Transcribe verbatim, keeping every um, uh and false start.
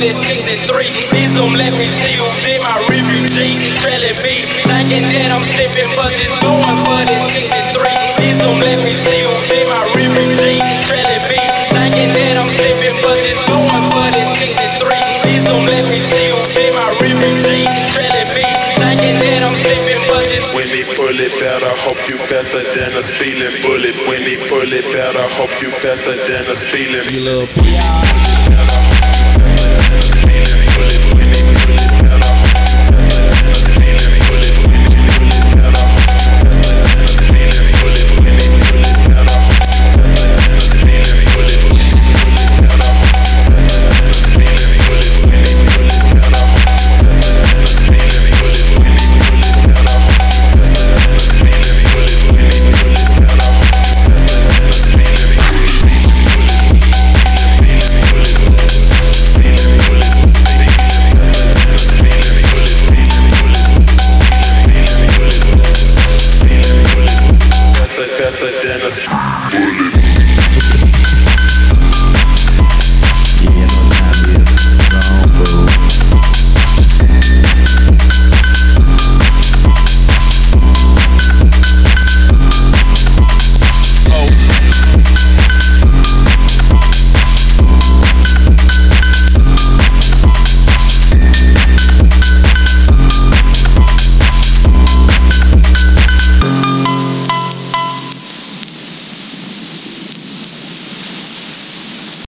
this sixty-three. Please don't let me see who's in my refugee. Trailing me, thinking that I'm slipping, but it's going for this sixty-three. Please don't let me see who's in my refugee. Trailing me, thinking that I'm slipping, but it's going for this sixty-three. Please don't let me see who's in my refugee. Trailing me, thinking that I'm slipping, but it's when he pull it out, I hope you faster than a speeding bullet. When he pull it out, I hope you faster than a speeding bullet. Faster than a bullet. Yeah, no time is wrong.